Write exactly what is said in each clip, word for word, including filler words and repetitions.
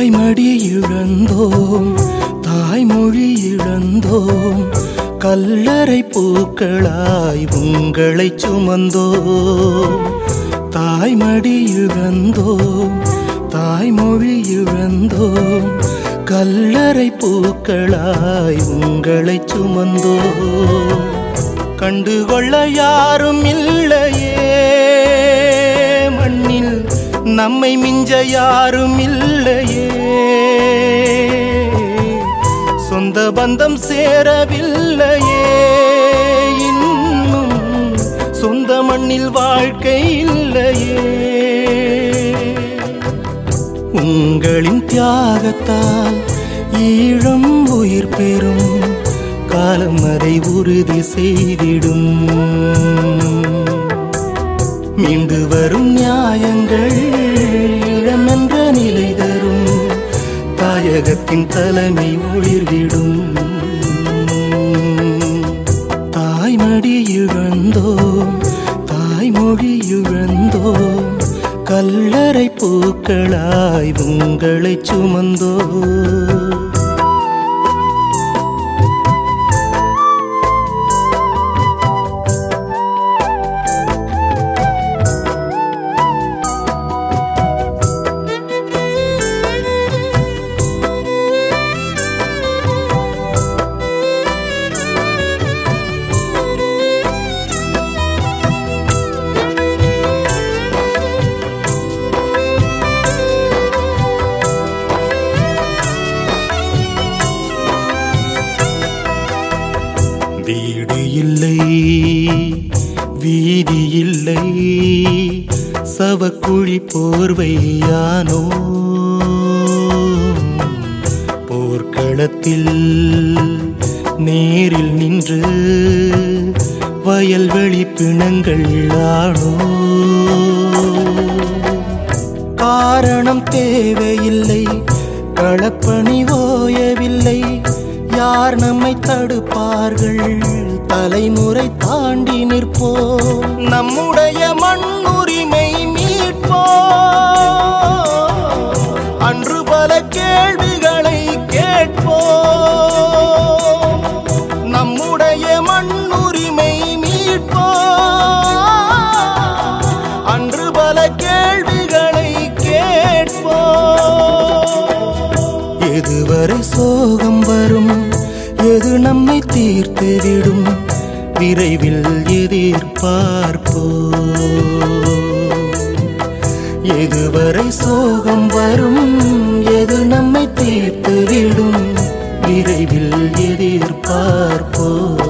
தாய்மடி இழந்தோம், தாய்மொழி இழந்தோம், கல்லறை பூக்களாய் உங்களை சுமந்தோம். தாய்மடி இழந்தோம், தாய்மொழி இழந்தோம், கல்லறை பூக்களாய் உங்களை சுமந்தோம். கண்டுகொள்ள யாரும் இல்லையே மண்ணில், நம்மை மிஞ்ச யாரும் இல்லையே. சொந்த பந்தம் சேரவில்லையே, இன்னும் சொந்த மண்ணில் வாழ்க்கை இல்லையே. உங்களின் தியாகத்தால் ஈழம் உயிர் பெறும், காலம் அதை உறுதி செய்திடும். மீண்டு வரும் நியாயங்கள் ஈழமென்ற நிலை தரும், தாயகத்தின் தலைமை ஒளிர்விடும். தாய்மடி இழந்தோம், தாய்மொழி இழந்தோம், கல்லறை பூக்களாய் உங்களை சுமந்தோம். வீடு இல்லை, வீதி இல்லை, சவக்குழி போர்வையானோ. போர்க்களத்தில் நேரில் நின்று வயல்வெளி பிணங்கள் ஆனோ. காரணம் தேவையில்லை, களப்பணி ஓயவில்லை, யார் நம்மை தடுப்பார்கள், தலைமுறை தாண்டி நிற்போம். நம்முடைய மண்ணுரிமை மீட்போம், அன்று பல கேள்விகளை கேட்போம். நம்முடைய மண்ணுரிமை மீட்போம், அன்று பல கேள்விகளை கேட்போம். எதுவரை சோகம் வரும், எது நம்மை தீர்த்துவிடும், விரைவில் எதிர்பார்ப்போம். எதுவரை சோகம் வரும், எது நம்மை தீர்த்துவிடும், விரைவில் எதிர்பார்ப்போம்.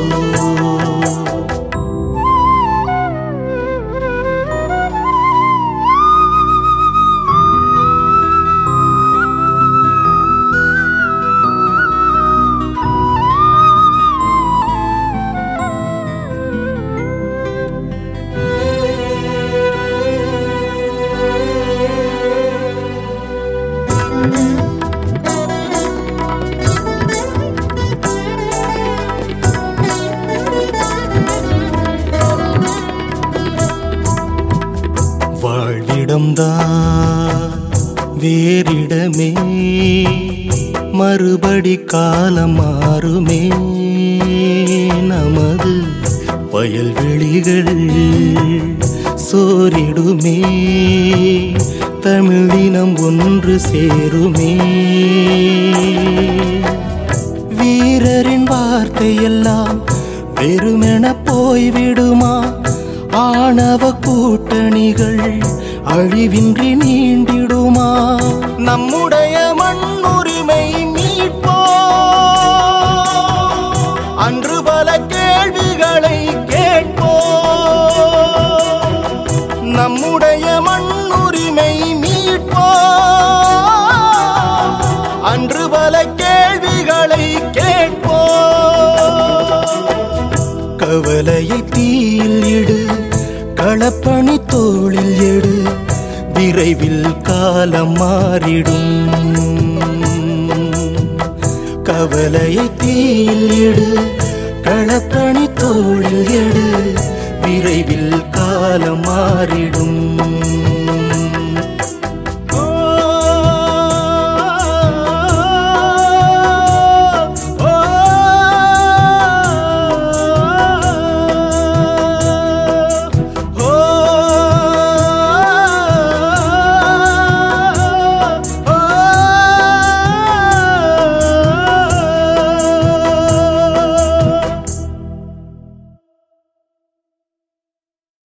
வாழ்விடம்தான் வேறிடமே, மறுபடி காலம் மாறுமே. நமது வயல்வெளிகள் சோரிடுமே, தமிழினம் ஒன்று சேருமே. வீரரின் வார்த்தையெல்லாம் வெறுமென போய்விடுமா, ஆணவ கூட்டணிகள் அழிவின்றி நீண்டிடுமா. நம்முடைய மண்ணுரிமை மீட்போம், அன்று பல கேள்விகளை கேட்போம். நம்முடைய மண்ணுரிமை மீட்போம், அன்று பல கேள்விகளை கேட்போம். கவலையை தீயில் இடு, களப்பணி தோளில் எடு, விரைவில் காலம் மாறிடும். கவலையை தீயில் எடு, களப்பணி தோளில் எடு, விரைவில் காலம் மாறிடும்.